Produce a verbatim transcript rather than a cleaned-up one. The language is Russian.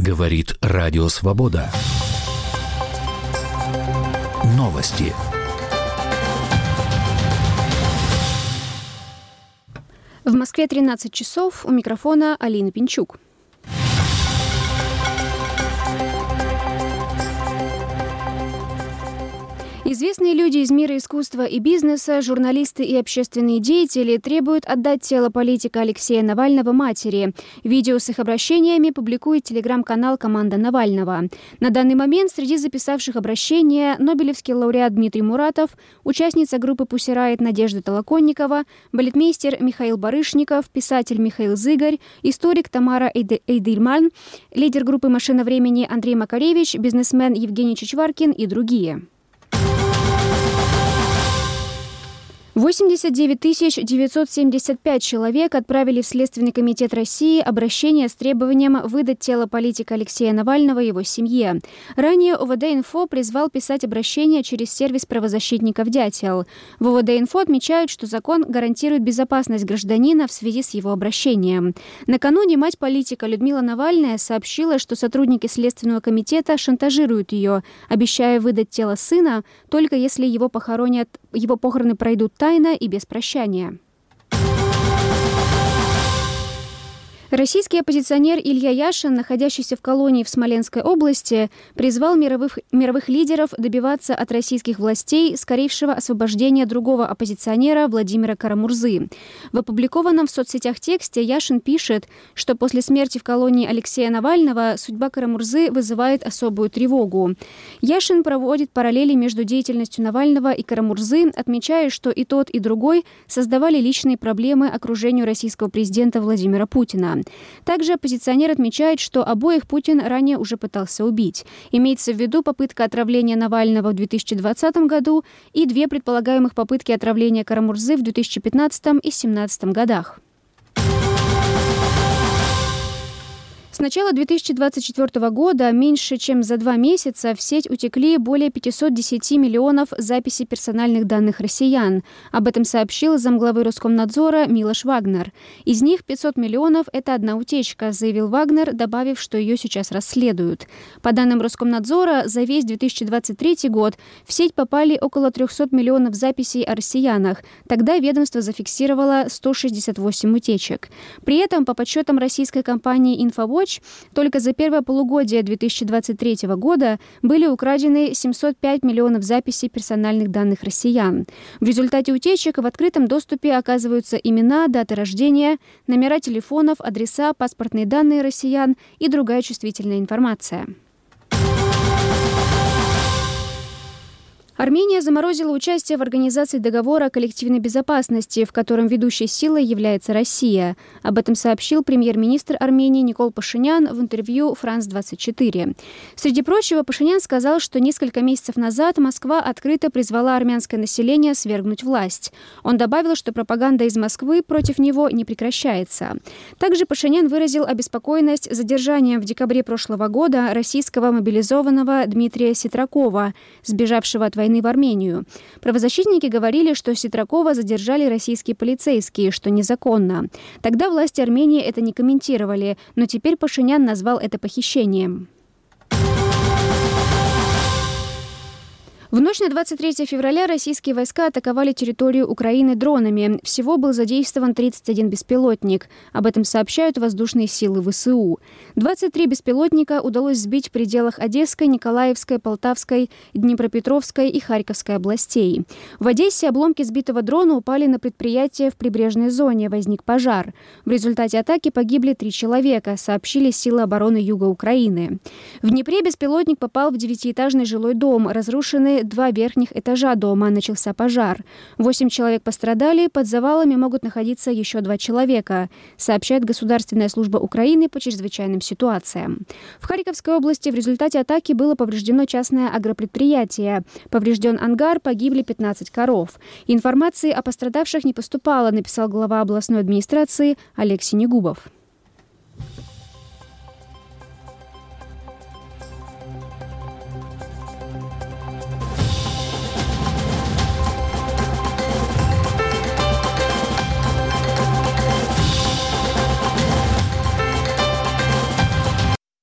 Говорит Радио Свобода. Новости. В Москве тринадцать часов. У микрофона Алина Пинчук. Известные люди из мира искусства и бизнеса, журналисты и общественные деятели требуют отдать тело политика Алексея Навального матери. Видео с их обращениями публикует телеграм-канал «Команда Навального». На данный момент среди записавших обращения нобелевский лауреат Дмитрий Муратов, участница группы Pussy Riot Надежда Толоконникова, балетмейстер Михаил Барышников, писатель Михаил Зыгарь, историк Тамара Эйдельман, лидер группы «Машина времени» Андрей Макаревич, бизнесмен Евгений Чичваркин и другие. восемьдесят девять тысяч девятьсот семьдесят пять человек отправили в Следственный комитет России обращение с требованием выдать тело политика Алексея Навального его семье. Ранее ОВД-Инфо призвал писать обращение через сервис правозащитников «Дятел». В ОВД-Инфо отмечают, что закон гарантирует безопасность гражданина в связи с его обращением. Накануне мать политика Людмила Навальная сообщила, что сотрудники Следственного комитета шантажируют ее, обещая выдать тело сына, только если его похоронят, его похороны пройдут тайно и без прощания. Российский оппозиционер Илья Яшин, находящийся в колонии в Смоленской области, призвал мировых, мировых лидеров добиваться от российских властей скорейшего освобождения другого оппозиционера Владимира Карамурзы. В опубликованном в соцсетях тексте Яшин пишет, что после смерти в колонии Алексея Навального судьба Карамурзы вызывает особую тревогу. Яшин проводит параллели между деятельностью Навального и Карамурзы, отмечая, что и тот, и другой создавали личные проблемы окружению российского президента Владимира Путина. Также оппозиционер отмечает, что обоих Путин ранее уже пытался убить. Имеется в виду попытка отравления Навального в две тысячи двадцатом году и две предполагаемых попытки отравления Карамурзы в две тысячи пятнадцатом и две тысячи семнадцатом годах. С начала две тысячи двадцать четвёртого года меньше чем за два месяца в сеть утекли более пятьсот десять миллионов записей персональных данных россиян. Об этом сообщил замглавы Роскомнадзора Милош Вагнер. Из них пятьсот миллионов – это одна утечка, заявил Вагнер, добавив, что ее сейчас расследуют. По данным Роскомнадзора, за весь две тысячи двадцать третий год в сеть попали около триста миллионов записей о россиянах. Тогда ведомство зафиксировало сто шестьдесят восемь утечек. При этом, по подсчетам российской компании «Инфовотч», только за первое полугодие две тысячи двадцать третьего года были украдены семьсот пять миллионов записей персональных данных россиян. В результате утечек в открытом доступе оказываются имена, даты рождения, номера телефонов, адреса, паспортные данные россиян и другая чувствительная информация. Армения заморозила участие в организации договора о коллективной безопасности, в котором ведущей силой является Россия. Об этом сообщил премьер-министр Армении Никол Пашинян в интервью «Франс двадцать четыре». Среди прочего, Пашинян сказал, что несколько месяцев назад Москва открыто призвала армянское население свергнуть власть. Он добавил, что пропаганда из Москвы против него не прекращается. Также Пашинян выразил обеспокоенность задержанием в декабре прошлого года российского мобилизованного Дмитрия Ситракова, сбежавшего от войны в Армению. Правозащитники говорили, что Ситракова задержали российские полицейские, что незаконно. Тогда власти Армении это не комментировали, но теперь Пашинян назвал это похищением. В ночь на двадцать третье февраля российские войска атаковали территорию Украины дронами. Всего был задействован тридцать один беспилотник. Об этом сообщают воздушные силы ВСУ. двадцать три беспилотника удалось сбить в пределах Одесской, Николаевской, Полтавской, Днепропетровской и Харьковской областей. В Одессе обломки сбитого дрона упали на предприятие в прибрежной зоне. Возник пожар. В результате атаки погибли три человека, сообщили силы обороны Юга Украины. В Днепре беспилотник попал в девятиэтажный жилой дом, разрушенный два верхних этажа дома, начался пожар. Восемь человек пострадали, под завалами могут находиться еще два человека, сообщает Государственная служба Украины по чрезвычайным ситуациям. В Харьковской области в результате атаки было повреждено частное агропредприятие. Поврежден ангар, погибли пятнадцать коров. Информации о пострадавших не поступало, написал глава областной администрации Олег Синегубов.